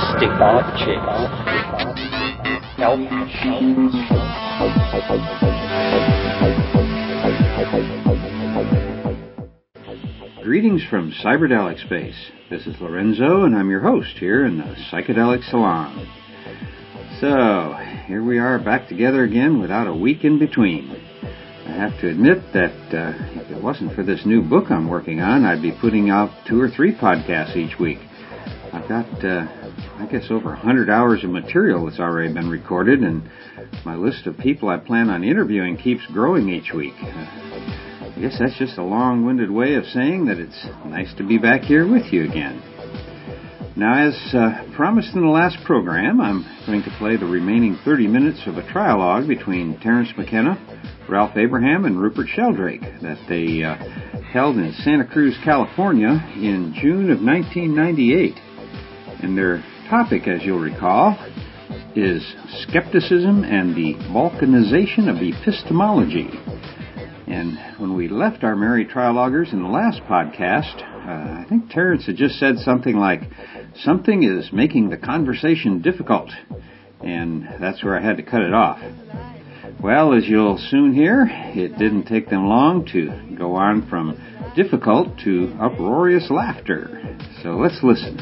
Stick object. Help machines. Greetings from Cyberdelic Space. This is Lorenzo, and I'm your host here in the Psychedelic Salon. So, here we are back together again without a week in between. I have to admit that if it wasn't for this new book I'm working on, I'd be putting out 2 or 3 podcasts each week. I've got, I guess, over 100 hours of material that's already been recorded, and my list of people I plan on interviewing keeps growing each week. I guess that's just a long-winded way of saying that it's nice to be back here with you again. Now, as promised in the last program, I'm going to play the remaining 30 minutes of a trialogue between Terence McKenna, Ralph Abraham, and Rupert Sheldrake that they held in Santa Cruz, California in June of 1998. And their topic, as you'll recall, is skepticism and the balkanization of epistemology. And when we left our merry trialoguers in the last podcast, I think Terence had just said something like, something is making the conversation difficult. And that's where I had to cut it off. Well, as you'll soon hear, it didn't take them long to go on from difficult to uproarious laughter. So let's listen.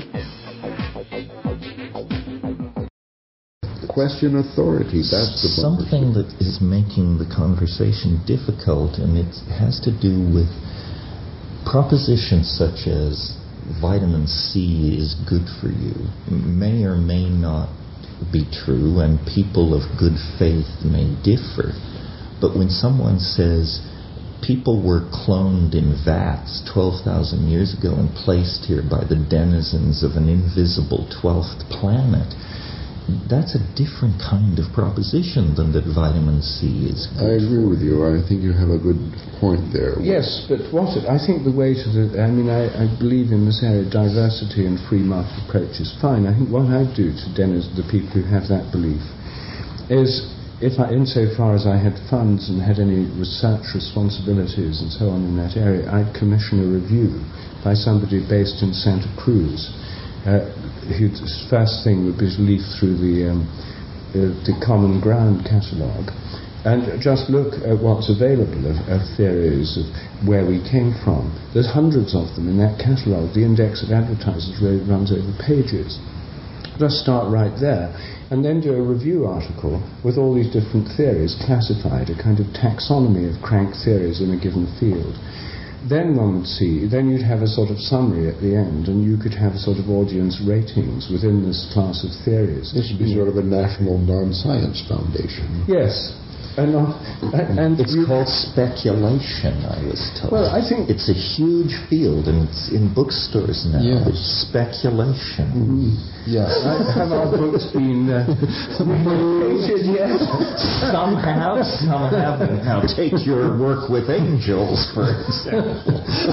Question authority, that's the something that is making the conversation difficult, and it has to do with propositions such as vitamin C is good for you may or may not be true, and people of good faith may differ. But when someone says people were cloned in vats 12,000 years ago and placed here by the denizens of an invisible 12th planet, that's a different kind of proposition than that vitamin C is good. I agree with you. I think you have a good point there. Yes, but I think the way to I believe in this area, diversity and free market approach is fine. I think what I'd do to the people who have that belief is, insofar as I had funds and had any research responsibilities and so on in that area, I'd commission a review by somebody based in Santa Cruz. Whose first thing would be to leaf through the Common Ground catalogue and just look at what's available of theories of where we came from. There's hundreds of them in that catalogue. The index of advertisers really runs over pages. Just start right there and then do a review article with all these different theories classified, a kind of taxonomy of crank theories in a given field. Then one would see, then you'd have a sort of summary at the end, and you could have sort of audience ratings within this class of theories. This would be sort of a national non-science foundation. Yes. And it's called speculation, I was told. Well, I think it's a huge field, and it's in bookstores now. Yes. It's speculation. Mm-hmm. Yes. Have our books been repeated yet? Some have, some haven't. Now, take your work with angels, for example.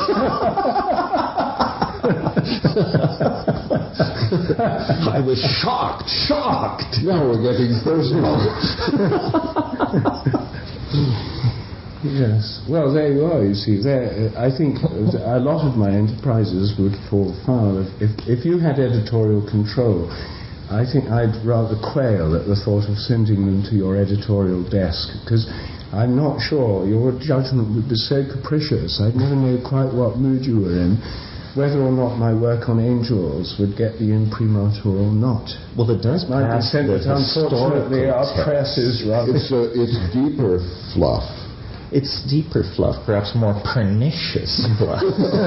I was shocked. Now we're getting personal. Yes. Well, there you are, you see. I think a lot of my enterprises would fall foul if you had editorial control. I think I'd rather quail at the thought of sending them to your editorial desk, because I'm not sure your judgment would be so capricious. I'd never know quite what mood you were in, whether or not my work on angels would get the imprimatur or not. Well, it does pass the unfortunately our press is rather... It's deeper fluff. It's deeper fluff, perhaps more pernicious fluff.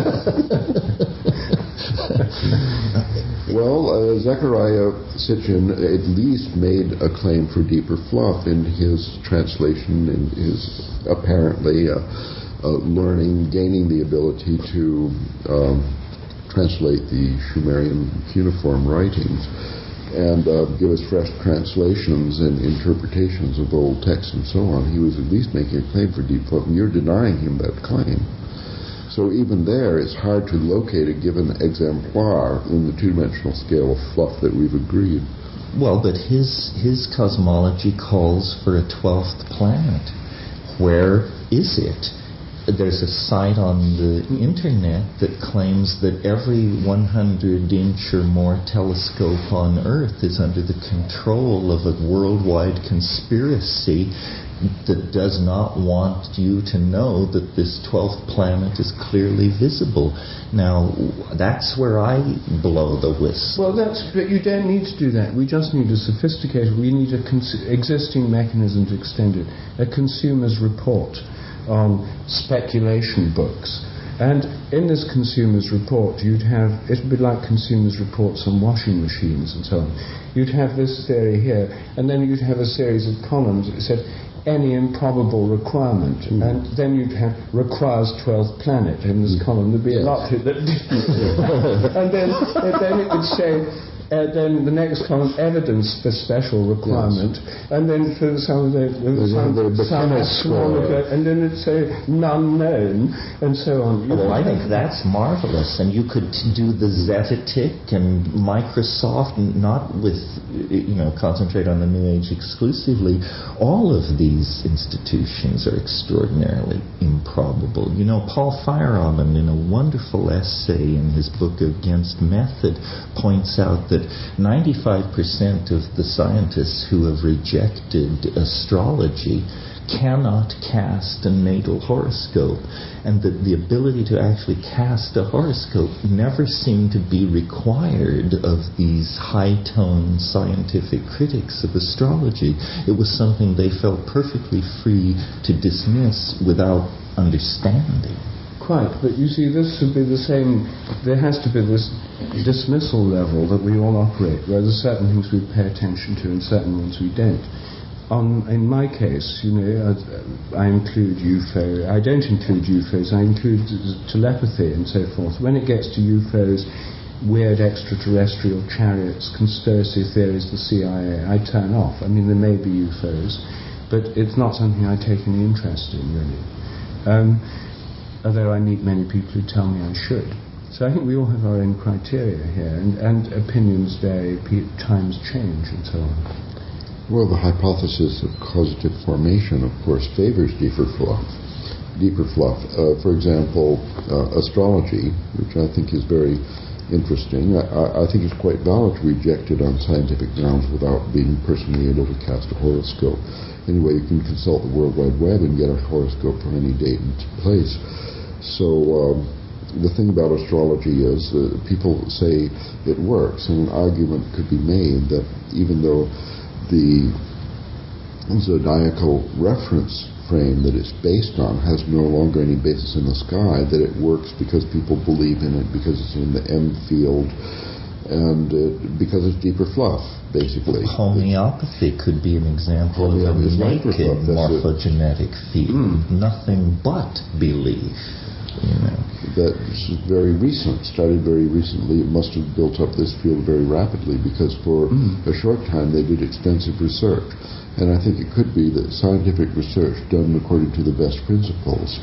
Well, Zecharia Sitchin at least made a claim for deeper fluff in his translation, in his apparently learning, gaining the ability to translate the Sumerian cuneiform writings and give us fresh translations and interpretations of old texts and so on. He was at least making a claim for deep fluff, and you're denying him that claim. So even there, it's hard to locate a given exemplar in the two-dimensional scale of fluff that we've agreed. Well, but his cosmology calls for a 12th planet. Where is it? there's a site on the internet that claims that every 100-inch or more telescope on Earth is under the control of a worldwide conspiracy that does not want you to know that this 12th planet is clearly visible. Now, that's where I blow the whistle. Well, but you don't need to do that. We just need a sophisticated, we need existing mechanism to extend it. A consumer's report on speculation books. And in this consumer's report, it would be like consumer's reports on washing machines and so on. You'd have this theory here, and then you'd have a series of columns that said, any improbable requirement, and then you'd have requires 12th planet in this column. There'd be a lot to that didn't. And then it would say, then the next column, evidence for special requirement, and then for some astronomical, and then it'd say none known, and so on. Well, I think that's marvelous, and you could do the Zetetic and Microsoft, not with, concentrate on the New Age exclusively. All of these institutions are extraordinarily improbable. Paul Feyerabend, in a wonderful essay in his book Against Method, points out that 95% of the scientists who have rejected astrology cannot cast a natal horoscope, and that the ability to actually cast a horoscope never seemed to be required of these high-tone scientific critics of astrology. It was something they felt perfectly free to dismiss without understanding. Quite, but you see, this would be the same. There has to be this dismissal level that we all operate, where there's certain things we pay attention to and certain ones we don't. In my case, I include UFO. I don't include UFOs. I include telepathy and so forth. When it gets to UFOs, weird extraterrestrial chariots, conspiracy theories, the CIA, I turn off. I mean, there may be UFOs, but it's not something I take any interest in, really. Although I meet many people who tell me I should. So I think we all have our own criteria here, and opinions vary, times change, and so on. Well, the hypothesis of causative formation, of course, favors deeper fluff. For example, astrology, which I think is very interesting. I think it's quite valid to reject it on scientific grounds without being personally able to cast a horoscope. Anyway, you can consult the World Wide Web and get a horoscope from any date and place. So the thing about astrology is people say it works, and an argument could be made that even though the zodiacal reference frame that it's based on has no longer any basis in the sky, that it works because people believe in it, because it's in the M field, and because it's deeper fluff, basically. Homeopathy could be an example of a naked morphogenetic field. Nothing but belief. That's very recent, started very recently. It must have built up this field very rapidly because for a short time they did extensive research. And I think it could be that scientific research done according to the best principles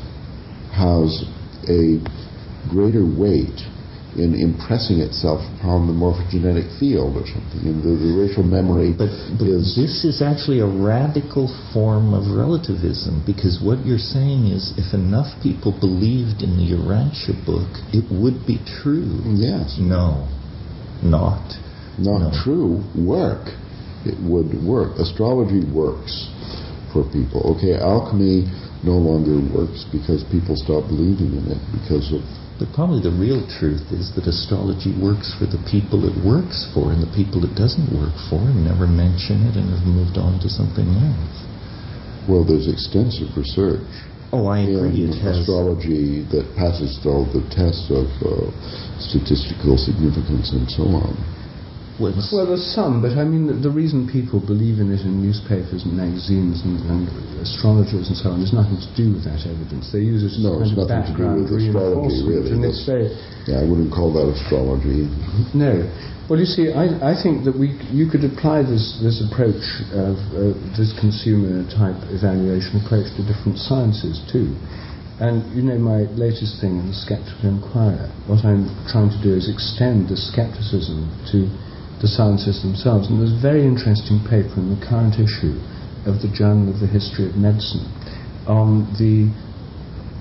has a greater weight in impressing itself upon the morphogenetic field or something. And the racial memory but this is actually a radical form of relativism, because what you're saying is if enough people believed in the Urantia book, it would be true. Yes. No. Not true. Work. It would work. Astrology works for people. Okay, alchemy no longer works because people stop believing in it because of... But probably the real truth is that astrology works for the people it works for, and the people it doesn't work for never mention it and have moved on to something else. Well, there's extensive research. Oh, I agree. It has astrology that passes all the tests of statistical significance and so on. Well, there's some, but I mean, the reason people believe in it in newspapers and magazines and astrologers and so on is nothing to do with that evidence. They use it as kind of background reinforcement. Really. I wouldn't call that astrology. No. Well, you see, I think that you could apply this approach of this consumer-type evaluation approach to different sciences too. And my latest thing in the Skeptical Inquirer, what I'm trying to do is extend the skepticism to the sciences themselves. And there's a very interesting paper in the current issue of the Journal of the History of Medicine on the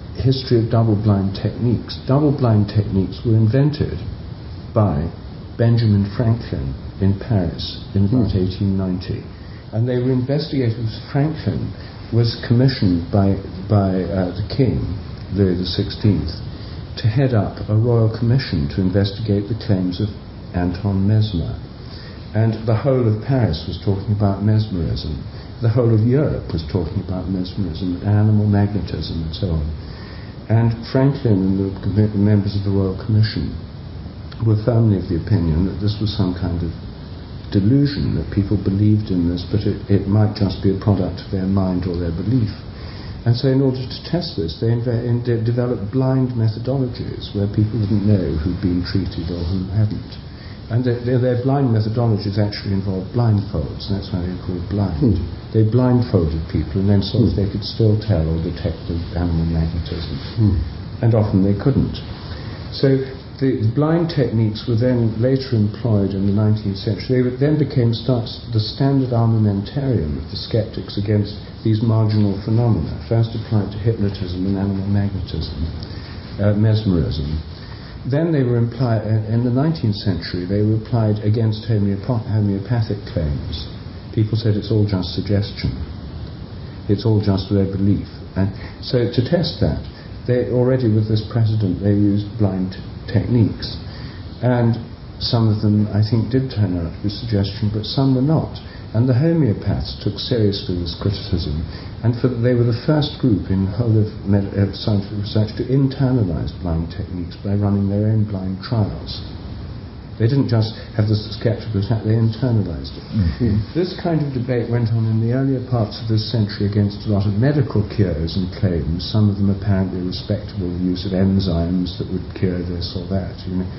history of double-blind techniques. Double-blind techniques were invented by Benjamin Franklin in Paris in about 1890. And they were investigated. Franklin was commissioned by the king, Louis XVI, to head up a royal commission to investigate the claims of Anton Mesmer. And the whole of Paris was talking about mesmerism. The whole of Europe was talking about mesmerism, animal magnetism, and so on. And Franklin and the members of the Royal Commission were firmly of the opinion that this was some kind of delusion, that people believed in this, but it might just be a product of their mind or their belief. And so in order to test this, they developed blind methodologies where people didn't know who'd been treated or who hadn't. And their blind methodologies actually involved blindfolds, and that's why they were called blind. They blindfolded people and then saw if they could still tell or detect the animal magnetism. And often they couldn't. So the blind techniques were then later employed in the 19th century. They then became the standard armamentarium of the skeptics against these marginal phenomena, first applied to hypnotism and animal magnetism, mesmerism. Then they were applied, in the 19th century, they were applied against homeopathic claims. People said it's all just suggestion. It's all just their belief. And so to test that, they already with this precedent, they used blind techniques. And some of them, I think, did turn out to be suggestion, but some were not. And the homeopaths took seriously this criticism, and they were the first group in the whole of scientific research to internalize blind techniques by running their own blind trials. They didn't just have the skeptical attack, they internalized it. This kind of debate went on in the earlier parts of this century against a lot of medical cures and claims, some of them apparently respectable, the use of enzymes that would cure this or that,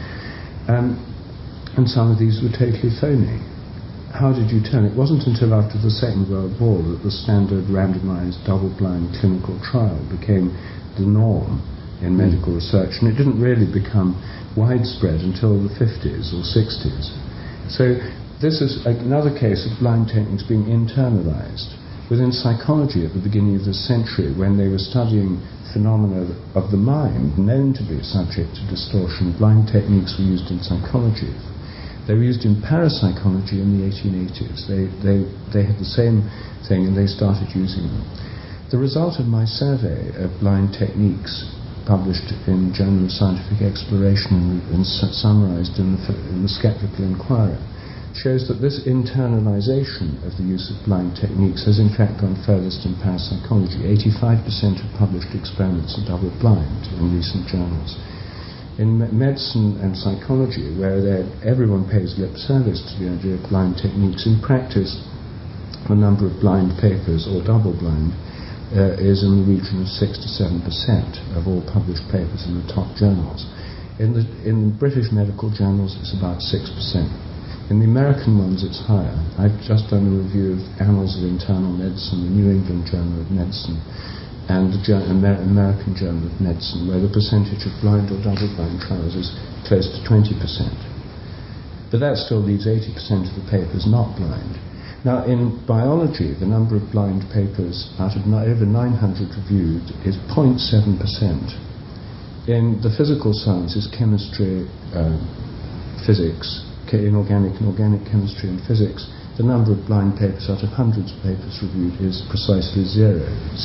and some of these were totally phony. How did you tell? It wasn't until after the Second World War that the standard randomized double-blind clinical trial became the norm in medical research, and it didn't really become widespread until the 50s or 60s. So this is another case of blind techniques being internalized. Within psychology at the beginning of this century, when they were studying phenomena of the mind known to be subject to distortion, blind techniques were used in psychology. They were used in parapsychology in the 1880s. They had the same thing, and they started using them. The result of my survey of blind techniques, published in Journal of Scientific Exploration and summarized in the Skeptical Inquirer, shows that this internalization of the use of blind techniques has in fact gone furthest in parapsychology. 85% of published experiments are double-blind in recent journals. In medicine and psychology, where everyone pays lip service to the idea of blind techniques, in practice the number of blind papers, or double-blind, is in the region of 6 to 7% of all published papers in the top journals. In British medical journals, it's about 6%. In the American ones, it's higher. I've just done a review of Annals of Internal Medicine, the New England Journal of Medicine, and the American Journal of Medicine, where the percentage of blind or double-blind trials is close to 20%. But that still leaves 80% of the papers not blind. Now, in biology, the number of blind papers out of over 900 reviewed is 0.7%. In the physical sciences, chemistry, physics, inorganic and organic chemistry and physics, the number of blind papers out of hundreds of papers reviewed is precisely 0%.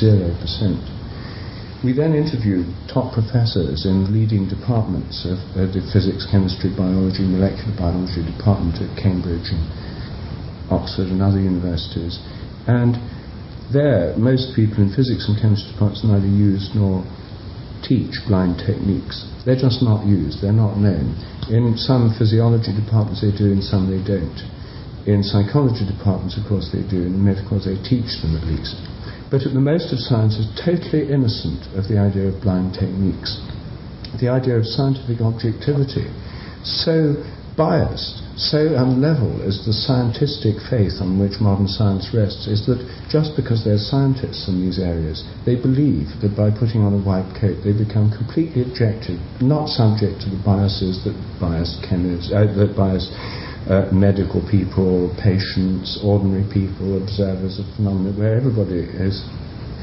We then interviewed top professors in leading departments of the physics, chemistry, biology, molecular biology department at Cambridge and Oxford and other universities. And there, most people in physics and chemistry departments neither use nor teach blind techniques. They're just not used, they're not known. In some physiology departments they do, in some they don't. In psychology departments, of course, they do. In medical, they teach them at least. But the most of science is totally innocent of the idea of blind techniques. The idea of scientific objectivity, so biased, so unlevel is the scientistic faith on which modern science rests, is that just because they're scientists in these areas, they believe that by putting on a white coat they become completely objective, not subject to the biases that bias chemists, medical people, patients, ordinary people, observers of phenomena, where everybody is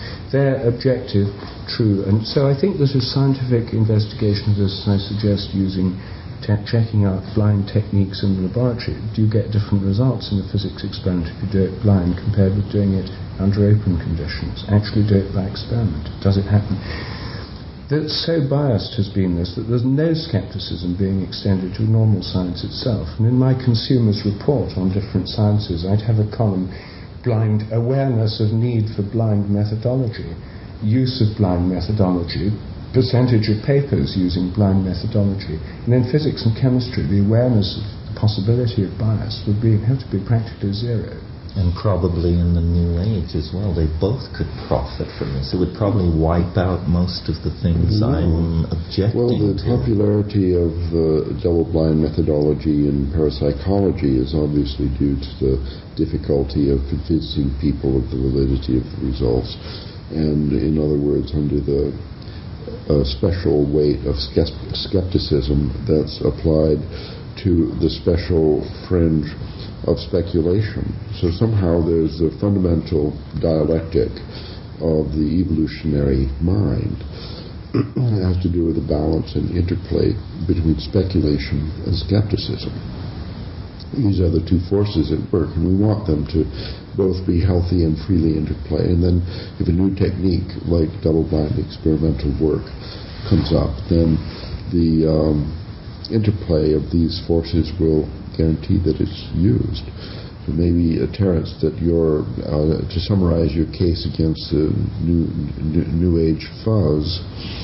They're objective, true. And so I think that a scientific investigation of this, I suggest using checking out blind techniques in the laboratory. Do you get different results in a physics experiment if you do it blind compared with doing it under open conditions? Actually do it by experiment. Does it happen? That's so biased has been this that there's no skepticism being extended to normal science itself. And in my Consumers Report on different sciences, I'd have a column, blind awareness of need for blind methodology, use of blind methodology, percentage of papers using blind methodology. And in physics and chemistry, the awareness of the possibility of bias would have to be practically zero. And probably in the new age as well, they both could profit from this. It would probably wipe out most of the things I'm objecting to. Well, the popularity of double-blind methodology in parapsychology is obviously due to the difficulty of convincing people of the validity of the results. And in other words, under the special weight of skepticism that's applied to the special fringe of speculation. So somehow there's a fundamental dialectic of the evolutionary mind. It has to do with the balance and interplay between speculation and skepticism. These are the two forces at work, and we want them to both be healthy and freely interplay. And then if a new technique like double-blind experimental work comes up, then the interplay of these forces will guarantee that it's used. So maybe, Terence, that to summarize your case against the new age fuzz,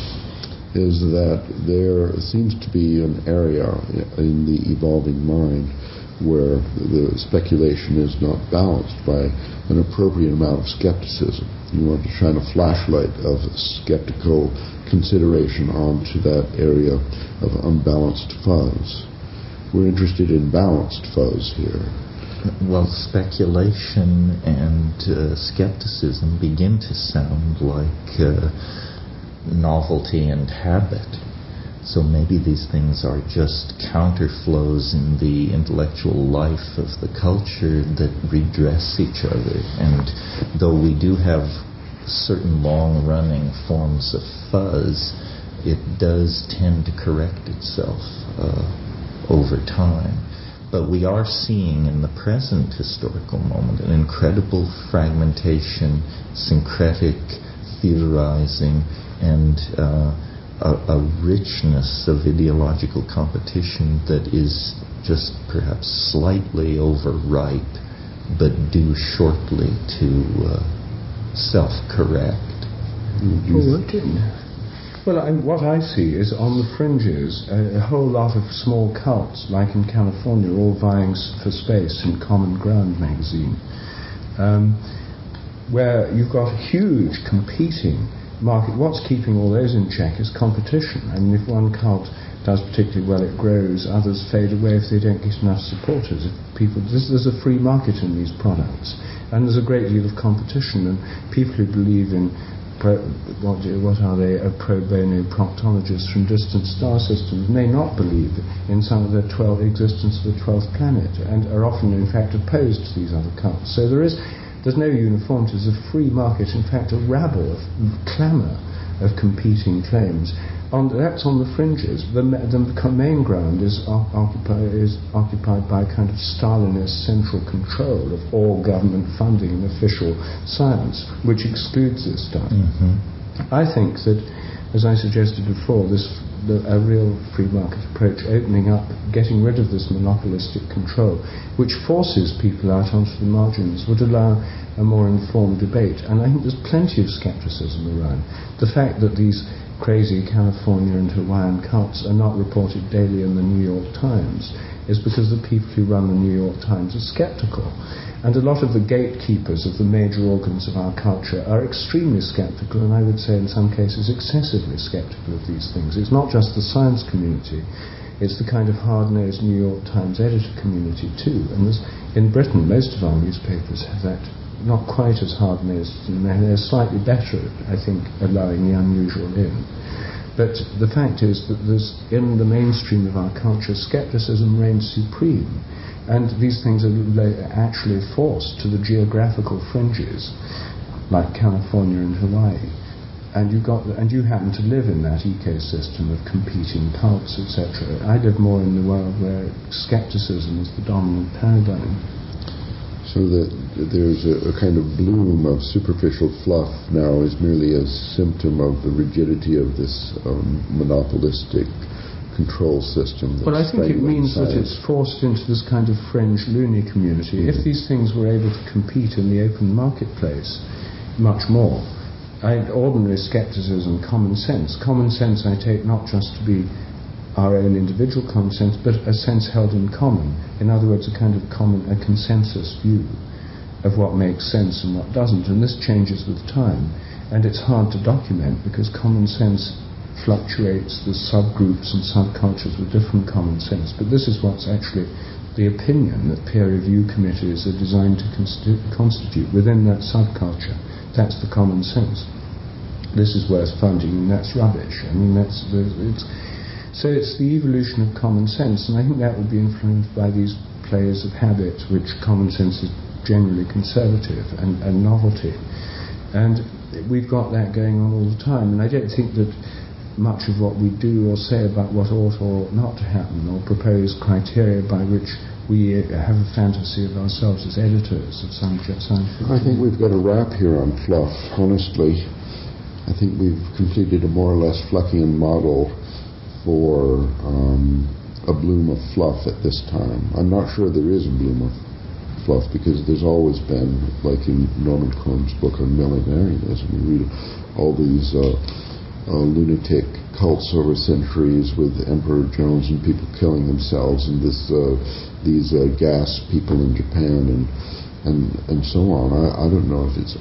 is that there seems to be an area in the evolving mind where the speculation is not balanced by an appropriate amount of skepticism. You want to shine a flashlight of skeptical consideration onto that area of unbalanced fuzz. We're interested in balanced fuzz here. Well, speculation and skepticism begin to sound like novelty and habit. So maybe these things are just counterflows in the intellectual life of the culture that redress each other. And though we do have certain long-running forms of fuzz, it does tend to correct itself over time. But we are seeing in the present historical moment an incredible fragmentation, syncretic theorizing, and a richness of ideological competition that is just perhaps slightly overripe, but due shortly to self-correct. Well, what I see is on the fringes a whole lot of small cults, like in California, all vying for space in Common Ground magazine, where you've got huge competing market. What's keeping all those in check is competition. I mean, if one cult does particularly well, it grows. Others fade away if they don't get enough supporters. There's a free market in these products, and there's a great deal of competition. And people who believe in what are they? Pro bono proctologists from distant star systems may not believe in some of the existence of the 12th planet, and are often, in fact, opposed to these other cults. So there's no uniformity. There's a free market, in fact, a rabble of clamour of competing claims. That's on the fringes. The main ground is occupied by a kind of Stalinist central control of all government funding and official science, which excludes this stuff. Mm-hmm. I think that, as I suggested before, a real free market approach, opening up, getting rid of this monopolistic control, which forces people out onto the margins, would allow a more informed debate. And I think there's plenty of skepticism around. The fact that these crazy California and Hawaiian cults are not reported daily in the New York Times is because the people who run the New York Times are skeptical. And a lot of the gatekeepers of the major organs of our culture are extremely skeptical, and I would say in some cases excessively skeptical of these things. It's not just the science community, it's the kind of hard-nosed New York Times editor community too. And in Britain, most of our newspapers have that, not quite as hard-nosed, and they're slightly better, I think, allowing the unusual in. But the fact is that in the mainstream of our culture, skepticism reigns supreme. And these things are actually forced to the geographical fringes. like California and Hawaii, and you happen to live in that ecosystem of competing cults, etc. I live more in the world where skepticism is the dominant paradigm. So that there's a kind of bloom of superficial fluff now is merely a symptom of the rigidity of this monopolistic control system. Well, I think it means that it's forced into this kind of fringe loony community. If these things were able to compete in the open marketplace much more, ordinary skepticism, common sense I take not just to be our own individual common sense, but a sense held in common. In other words, a kind of a consensus view of what makes sense and what doesn't. And this changes with time, and it's hard to document because common sense fluctuates. There's subgroups and subcultures with different common sense. But this is what's actually the opinion that peer review committees are designed to constitute within that subculture. That's the common sense. This is worth funding, and that's rubbish. I mean, so it's the evolution of common sense, and I think that would be influenced by these players of habit, which common sense is generally conservative and novelty. And we've got that going on all the time, and I don't think that much of what we do or say about what ought or ought not to happen, or propose criteria by which we have a fantasy of ourselves as editors of scientific. I think we've got a wrap here on fluff, honestly. I think we've completed a more or less Fluckian model for a bloom of fluff at this time. I'm not sure there is a bloom of fluff because there's always been, like in Norman Cohn's book on millenarianism, you read all these lunatic cults over centuries with Emperor Jones and people killing themselves, and these gas people in Japan and so on. I don't know if it's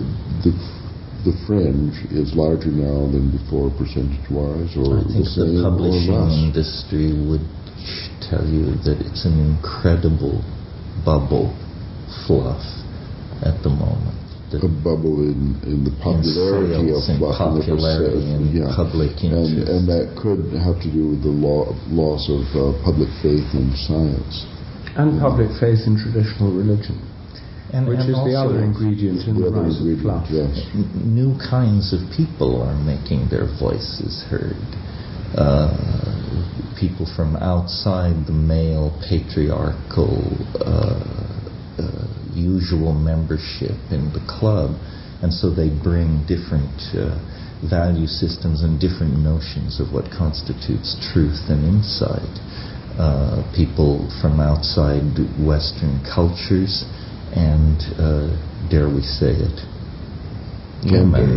the fringe is larger now than before percentage-wise, or I think the publishing industry would tell you that it's an incredible bubble fluff at the moment. A bubble in the popularity of fluff, and public interest. And that could have to do with the loss of public faith in science. And public faith in traditional religion. Which is the other ingredient in the rise of fluff. Yes. New kinds of people are making their voices heard. People from outside the male patriarchal usual membership in the club, and so they bring different value systems and different notions of what constitutes truth and insight. People from outside Western cultures, and dare we say it, women.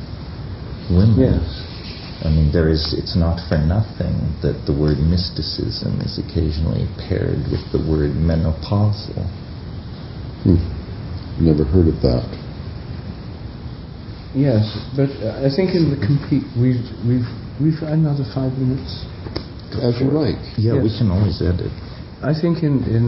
Yes. I mean, it's not for nothing that the word mysticism is occasionally paired with the word menopausal. Never heard of that. Yes, but I think in the complete, we've another 5 minutes. As you like. Yeah, yes. We can always edit. I think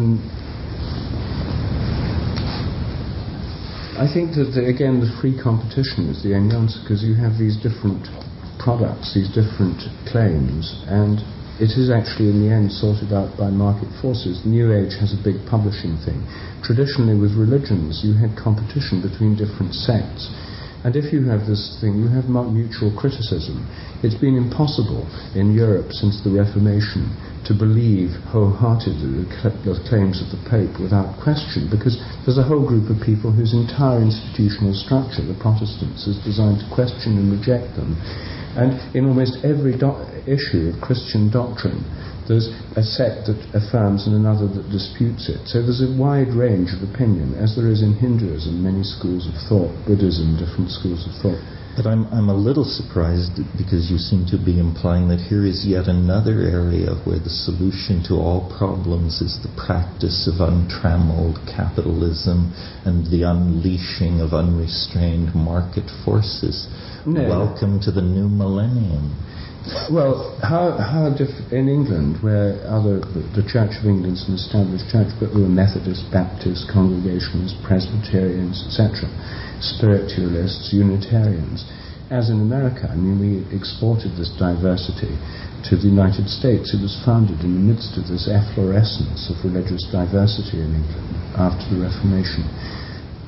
I think that again the free competition is the only answer, because you have these different products, these different claims, and it is actually in the end sorted out by market forces. The New Age has a big publishing thing. Traditionally with religions you had competition between different sects, and if you have this thing you have mutual criticism. It's been impossible in Europe since the Reformation to believe wholeheartedly the claims of the Pope without question, because there's a whole group of people whose entire institutional structure, the Protestants, is designed to question and reject them. And in almost every issue of Christian doctrine, there's a sect that affirms and another that disputes it. So there's a wide range of opinion, as there is in Hinduism, many schools of thought, Buddhism, different schools of thought. But I'm a little surprised, because you seem to be implying that here is yet another area where the solution to all problems is the practice of untrammeled capitalism and the unleashing of unrestrained market forces. No. Welcome to the new millennium. Well, in England, where the Church of England's an established church, but there were Methodists, Baptists, Congregationalists, Presbyterians, etc., Spiritualists, Unitarians. As in America, I mean, we exported this diversity to the United States. It was founded in the midst of this efflorescence of religious diversity in England after the Reformation.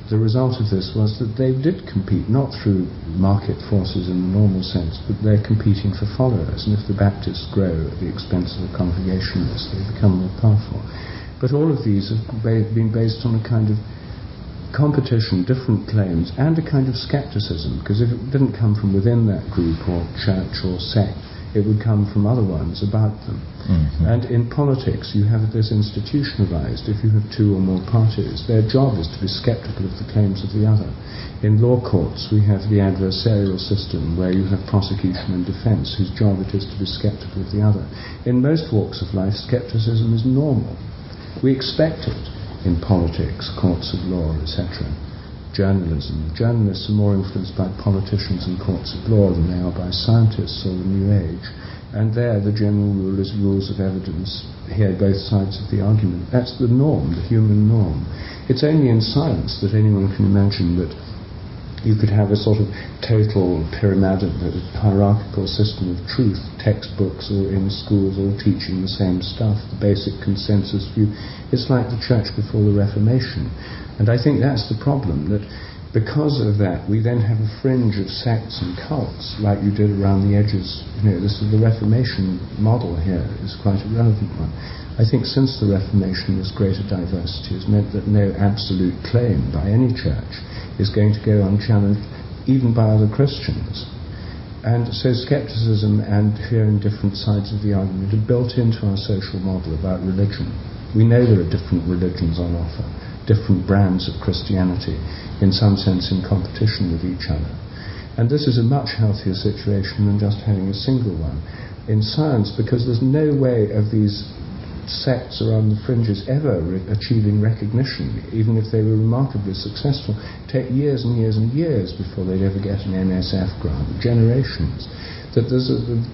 the result of this was that they did compete, not through market forces in the normal sense, but they're competing for followers. And if the Baptists grow at the expense of the Congregationalists, they become more powerful. But all of these have been based on a kind of competition, different claims, and a kind of skepticism, because if it didn't come from within that group or church or sect, it would come from other ones about them. Mm-hmm. And in politics, you have this institutionalized. If you have two or more parties, their job is to be skeptical of the claims of the other. In law courts, we have the adversarial system, where you have prosecution and defense, whose job it is to be skeptical of the other. In most walks of life, skepticism is normal. We expect it in politics, courts of law, etc. Journalism. Journalists are more influenced by politicians and courts of law than they are by scientists or the New Age. And there, the general rule is rules of evidence. Hear both sides of the argument. That's the norm, the human norm. It's only in science that anyone can imagine that you could have a sort of total pyramidal, hierarchical system of truth, textbooks or in schools all teaching the same stuff, the basic consensus view. It's like the church before the Reformation. And I think that's the problem, that because of that, we then have a fringe of sects and cults, like you did around the edges. This is the Reformation model here is quite a relevant one. I think since the Reformation, this greater diversity has meant that no absolute claim by any church is going to go unchallenged, even by other Christians. And so skepticism and hearing different sides of the argument are built into our social model about religion. We know there are different religions on offer, different brands of Christianity, in some sense in competition with each other. And this is a much healthier situation than just having a single one. In science, because there's no way of these sects around the fringes ever achieving recognition, even if they were remarkably successful, take years and years and years before they'd ever get an NSF grant, generations. That there's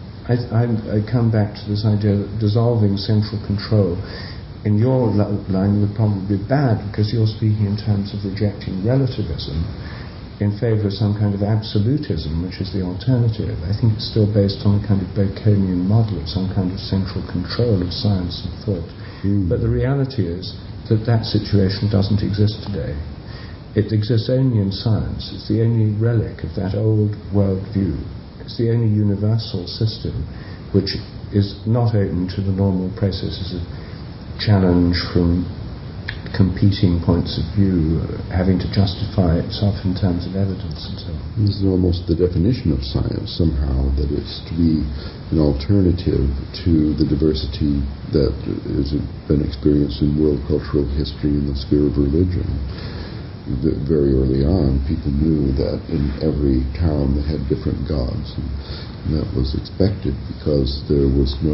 I come back to this idea that dissolving central control in your line would probably be bad, because you're speaking in terms of rejecting relativism in favour of some kind of absolutism, which is the alternative. I think it's still based on a kind of Baconian model of some kind of central control of science and thought. But the reality is that that situation doesn't exist today. It exists only in science. It's the only relic of that old world view. It's the only universal system which is not open to the normal processes of challenge from competing points of view, having to justify itself in terms of evidence and so on. This is almost the definition of science somehow, that it's to be an alternative to the diversity that has been experienced in world cultural history in the sphere of religion. Very early on, people knew that in every town they had different gods, and that was expected because there was no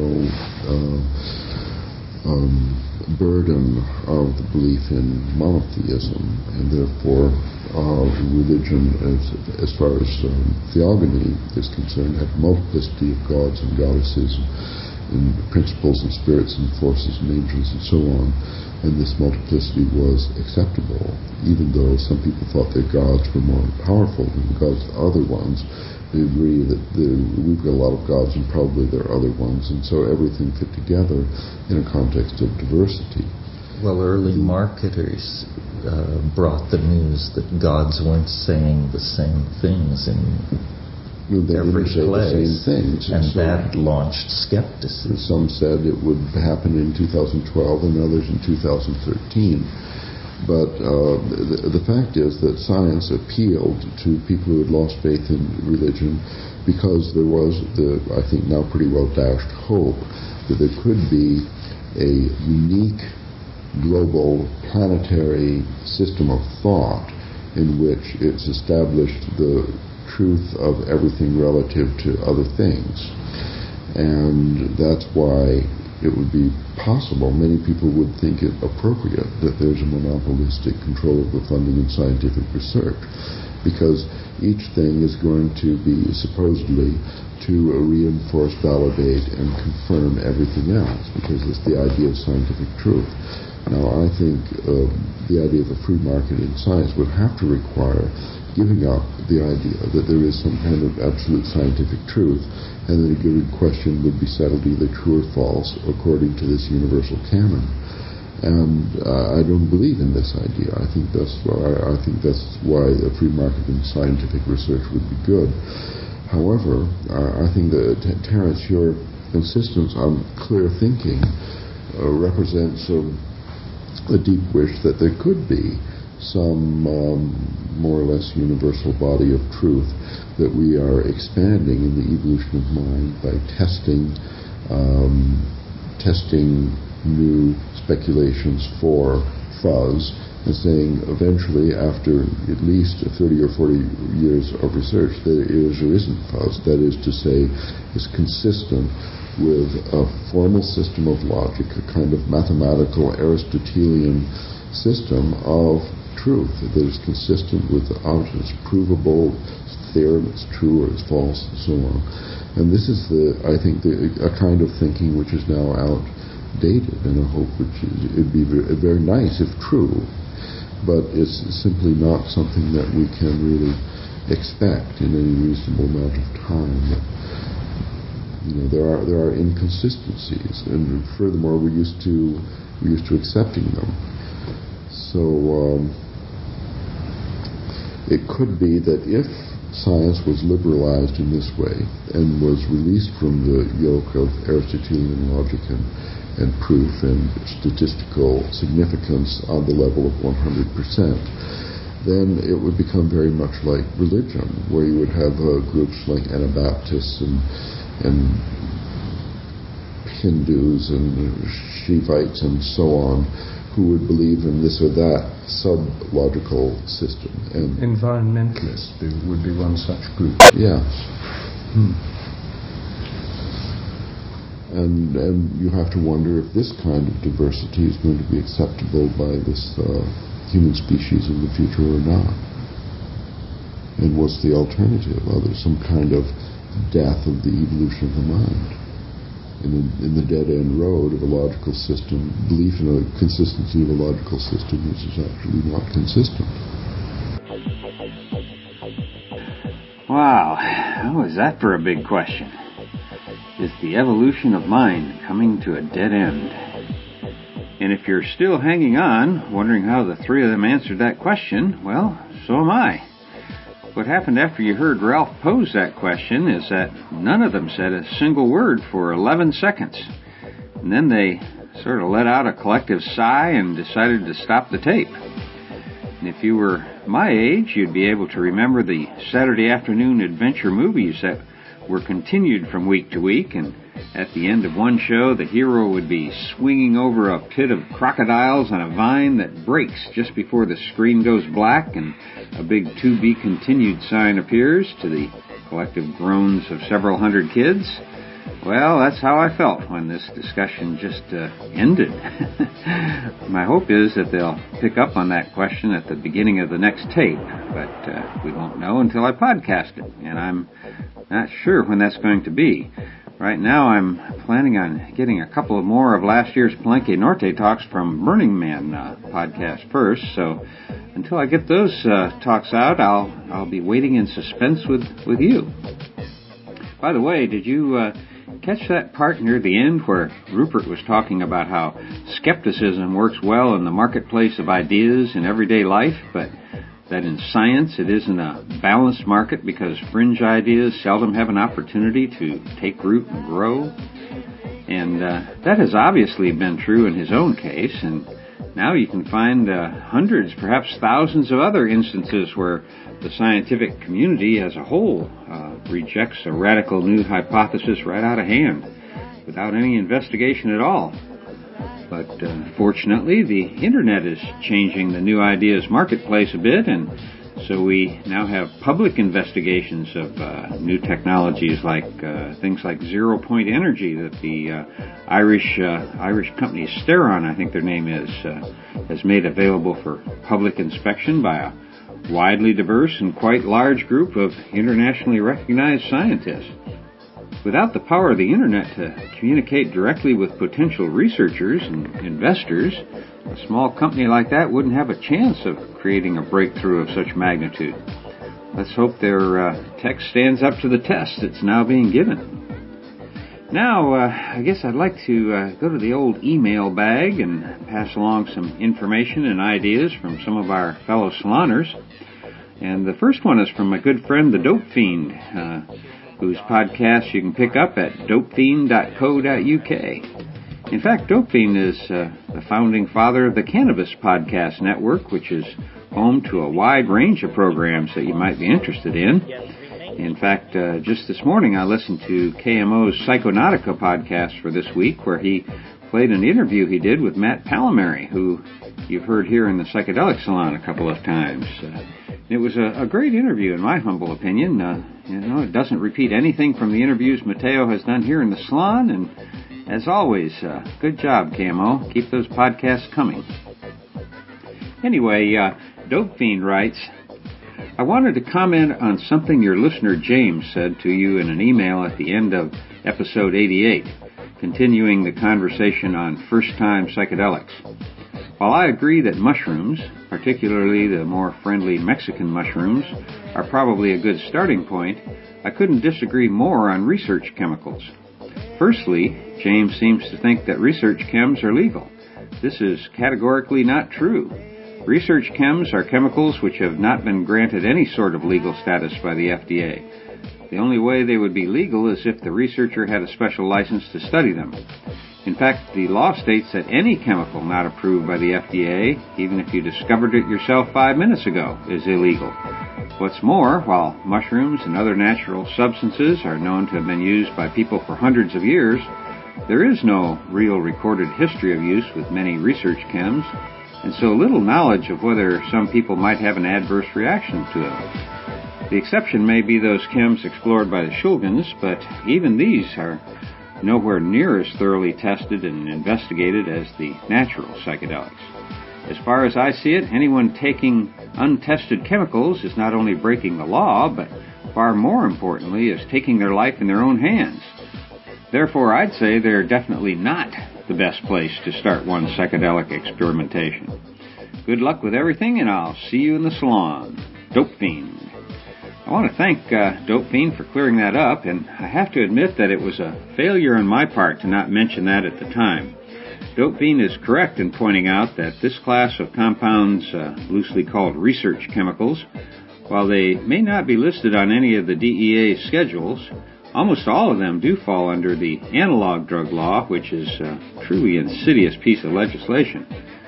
burden of the belief in monotheism, and therefore religion, as far as theogony is concerned, had multiplicity of gods and goddesses and principles and spirits and forces and angels and so on, and this multiplicity was acceptable, even though some people thought their gods were more powerful than the gods of other ones. They agree that we've got a lot of gods and probably there are other ones, and so everything fit together in a context of diversity. Well, early marketers brought the news that gods weren't saying the same things in every place, and so that launched skepticism. Some said it would happen in 2012 and others in 2013. But the fact is that science appealed to people who had lost faith in religion because there was I think now pretty well dashed hope that there could be a unique global planetary system of thought in which it's established the truth of everything relative to other things. And that's why it would be possible, many people would think it appropriate, that there's a monopolistic control of the funding in scientific research, because each thing is going to be supposedly to reinforce, validate, and confirm everything else, because it's the idea of scientific truth. Now, I think the idea of a free market in science would have to require giving up the idea that there is some kind of absolute scientific truth, and that a given question would be settled either true or false according to this universal canon. And I don't believe in this idea. I think that's why a free market in scientific research would be good. However, I think that, Terence, your insistence on clear thinking represents a deep wish that there could be some more or less universal body of truth that we are expanding in the evolution of mind by testing new speculations for fuzz, and saying eventually, after at least 30 or 40 years of research, there is or isn't fuzz. That is to say, is consistent with a formal system of logic, a kind of mathematical Aristotelian system of truth that is consistent with the object, it's provable, it's theorem, it's true or it's false, and so on. And this is I think, a kind of thinking which is now outdated, and a hope which it'd be very nice if true, but it's simply not something that we can really expect in any reasonable amount of time. There are inconsistencies, and furthermore, we're used to accepting them. So it could be that if science was liberalized in this way and was released from the yoke of Aristotelian logic and proof and statistical significance on the level of 100%, then it would become very much like religion, where you would have groups like Anabaptists and Hindus and Shivites and so on, who would believe in this or that sub-logical system. And environmentalists would be one such group. Yes. And you have to wonder if this kind of diversity is going to be acceptable by this human species in the future or not. And what's the alternative? Well, there's some kind of death of the evolution of the mind. In the dead-end road of a logical system, belief in a consistency of a logical system which is actually not consistent. Wow, what was that for a big question? Is the evolution of mind coming to a dead end? And if you're still hanging on, wondering how the three of them answered that question, well, so am I. What happened after you heard Ralph pose that question is that none of them said a single word for 11 seconds. And then they sort of let out a collective sigh and decided to stop the tape. And if you were my age, you'd be able to remember the Saturday afternoon adventure movies that were continued from week to week, and at the end of one show, the hero would be swinging over a pit of crocodiles on a vine that breaks just before the screen goes black, and a big "to be continued" sign appears to the collective groans of several hundred kids. Well, that's how I felt when this discussion just ended. My hope is that they'll pick up on that question at the beginning of the next tape, but we won't know until I podcast it, and I'm not sure when that's going to be. Right now I'm planning on getting a couple of more of last year's Palenque Norte talks from Burning Man podcast first, so until I get those talks out, I'll be waiting in suspense with you. By the way, did you catch that part near the end where Rupert was talking about how skepticism works well in the marketplace of ideas in everyday life, but that in science it isn't a balanced market because fringe ideas seldom have an opportunity to take root and grow? And that has obviously been true in his own case, and now you can find hundreds, perhaps thousands of other instances where the scientific community as a whole rejects a radical new hypothesis right out of hand without any investigation at all. But fortunately, the Internet is changing the new ideas marketplace a bit, and so we now have public investigations of new technologies like things like zero-point energy that the Irish company Steron, I think their name is, has made available for public inspection by a widely diverse and quite large group of internationally recognized scientists. Without the power of the Internet to communicate directly with potential researchers and investors, a small company like that wouldn't have a chance of creating a breakthrough of such magnitude. Let's hope their tech stands up to the test that's now being given. Now, I guess I'd like to go to the old email bag and pass along some information and ideas from some of our fellow saloners. And the first one is from my good friend, the Dope Fiend, whose podcast you can pick up at dopefiend.co.uk. In fact, Dope Fiend is the founding father of the Cannabis Podcast Network, which is home to a wide range of programs that you might be interested in. In fact, just this morning I listened to KMO's Psychonautica podcast for this week, where he played an interview he did with Matt Palmieri, who you've heard here in the Psychedelic Salon a couple of times. It was a great interview, in my humble opinion. It doesn't repeat anything from the interviews Mateo has done here in the salon, and as always, good job, KMO. Keep those podcasts coming. Anyway, Dope Fiend writes, I wanted to comment on something your listener James said to you in an email at the end of episode 88, continuing the conversation on first-time psychedelics. While I agree that mushrooms, particularly the more friendly Mexican mushrooms, are probably a good starting point, I couldn't disagree more on research chemicals. Firstly, James seems to think that research chems are legal. This is categorically not true. Research chems are chemicals which have not been granted any sort of legal status by the FDA. The only way they would be legal is if the researcher had a special license to study them. In fact, the law states that any chemical not approved by the FDA, even if you discovered it yourself 5 minutes ago, is illegal. What's more, while mushrooms and other natural substances are known to have been used by people for hundreds of years, there is no real recorded history of use with many research chems, and so little knowledge of whether some people might have an adverse reaction to them. The exception may be those chems explored by the Shulgins, but even these are nowhere near as thoroughly tested and investigated as the natural psychedelics. As far as I see it, anyone taking untested chemicals is not only breaking the law, but far more importantly is taking their life in their own hands. Therefore, I'd say they're definitely not the best place to start one's psychedelic experimentation. Good luck with everything, and I'll see you in the salon. Dope Fiend. I want to thank Dope Fiend for clearing that up, and I have to admit that it was a failure on my part to not mention that at the time. Dope Fiend is correct in pointing out that this class of compounds, loosely called research chemicals, while they may not be listed on any of the DEA schedules, almost all of them do fall under the analog drug law, which is a truly insidious piece of legislation.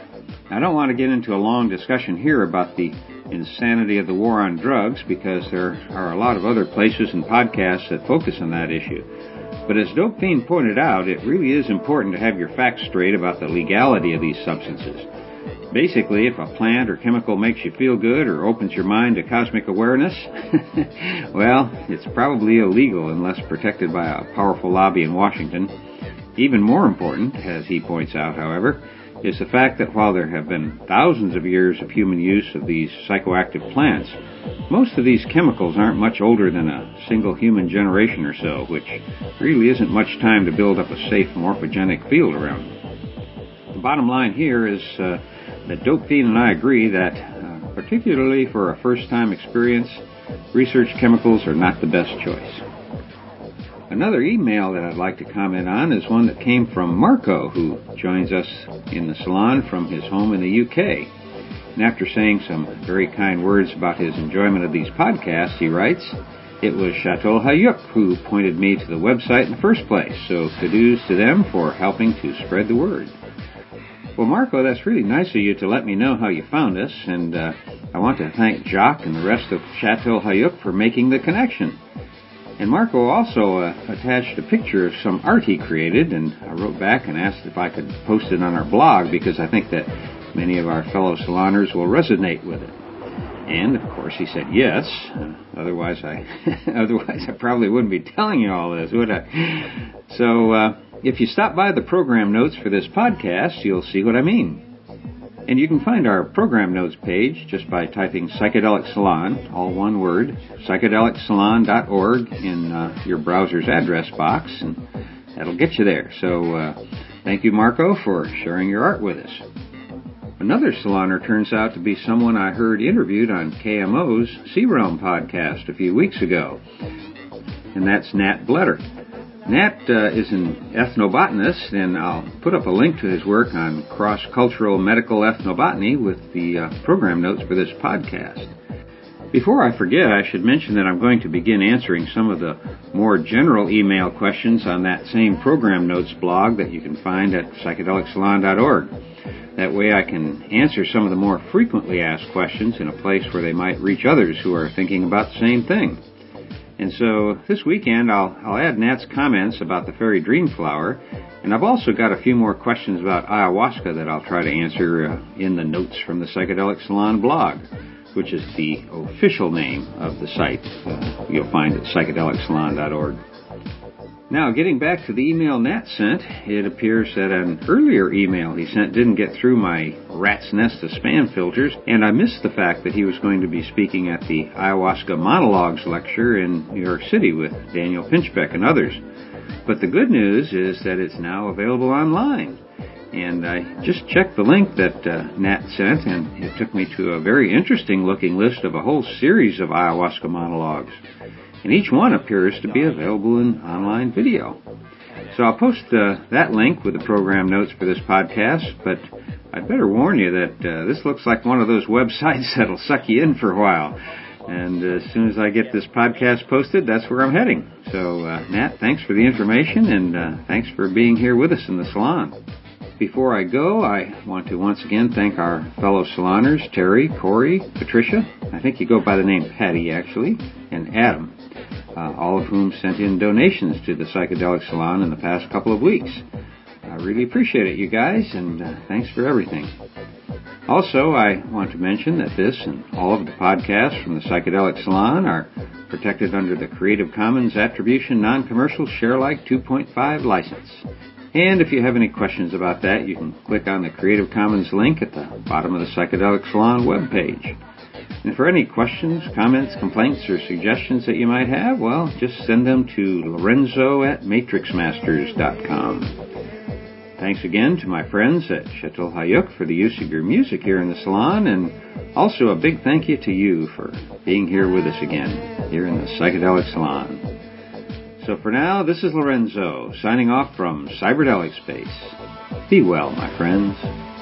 I don't want to get into a long discussion here about the insanity of the war on drugs, because there are a lot of other places and podcasts that focus on that issue. But as Dope Fiend pointed out, it really is important to have your facts straight about the legality of these substances. Basically, if a plant or chemical makes you feel good or opens your mind to cosmic awareness, well, it's probably illegal unless protected by a powerful lobby in Washington. Even more important, as he points out, however, is the fact that while there have been thousands of years of human use of these psychoactive plants, most of these chemicals aren't much older than a single human generation or so, which really isn't much time to build up a safe morphogenic field around them. The bottom line here is that Dope Fiend and I agree that, particularly for a first-time experience, research chemicals are not the best choice. Another email that I'd like to comment on is one that came from Marco, who joins us in the salon from his home in the UK. And after saying some very kind words about his enjoyment of these podcasts, he writes, "It was Chateau Hayuk who pointed me to the website in the first place, so kudos to them for helping to spread the word." Well, Marco, that's really nice of you to let me know how you found us, and I want to thank Jacques and the rest of Chateau Hayuk for making the connection. And Marco also attached a picture of some art he created, and I wrote back and asked if I could post it on our blog, because I think that many of our fellow saloners will resonate with it. And, of course, he said yes. Otherwise I probably wouldn't be telling you all this, would I? So, if you stop by the program notes for this podcast, you'll see what I mean. And you can find our program notes page just by typing Psychedelic Salon, all one word, psychedelicsalon.org in your browser's address box, and that'll get you there. So, thank you, Marco, for sharing your art with us. Another saloner turns out to be someone I heard interviewed on KMO's Sea Realm podcast a few weeks ago, and that's Nat Bletter. Nat is an ethnobotanist, and I'll put up a link to his work on cross-cultural medical ethnobotany with the program notes for this podcast. Before I forget, I should mention that I'm going to begin answering some of the more general email questions on that same program notes blog that you can find at psychedelicsalon.org. That way I can answer some of the more frequently asked questions in a place where they might reach others who are thinking about the same thing. And so this weekend I'll add Nat's comments about the fairy dream flower, and I've also got a few more questions about ayahuasca that I'll try to answer in the notes from the Psychedelic Salon blog, which is the official name of the site you'll find at psychedelicsalon.org. Now, getting back to the email Nat sent, it appears that an earlier email he sent didn't get through my rat's nest of spam filters, and I missed the fact that he was going to be speaking at the Ayahuasca Monologues lecture in New York City with Daniel Pinchbeck and others. But the good news is that it's now available online. And I just checked the link that Nat sent, and it took me to a very interesting-looking list of a whole series of ayahuasca monologues. And each one appears to be available in online video. So I'll post that link with the program notes for this podcast, but I'd better warn you that this looks like one of those websites that'll suck you in for a while. And as soon as I get this podcast posted, that's where I'm heading. So, Nat, thanks for the information, and thanks for being here with us in the salon. Before I go, I want to once again thank our fellow saloners, Terry, Corey, Patricia, I think you go by the name Patty, actually, and Adam, all of whom sent in donations to the Psychedelic Salon in the past couple of weeks. I really appreciate it, you guys, and thanks for everything. Also, I want to mention that this and all of the podcasts from the Psychedelic Salon are protected under the Creative Commons Attribution Non-Commercial Share-alike 2.5 license. And if you have any questions about that, you can click on the Creative Commons link at the bottom of the Psychedelic Salon webpage. And for any questions, comments, complaints, or suggestions that you might have, well, just send them to lorenzo@matrixmasters.com. Thanks again to my friends at Chateau Hayuk for the use of your music here in the salon, and also a big thank you to you for being here with us again, here in the Psychedelic Salon. So for now, this is Lorenzo, signing off from Cyberdelic Space. Be well, my friends.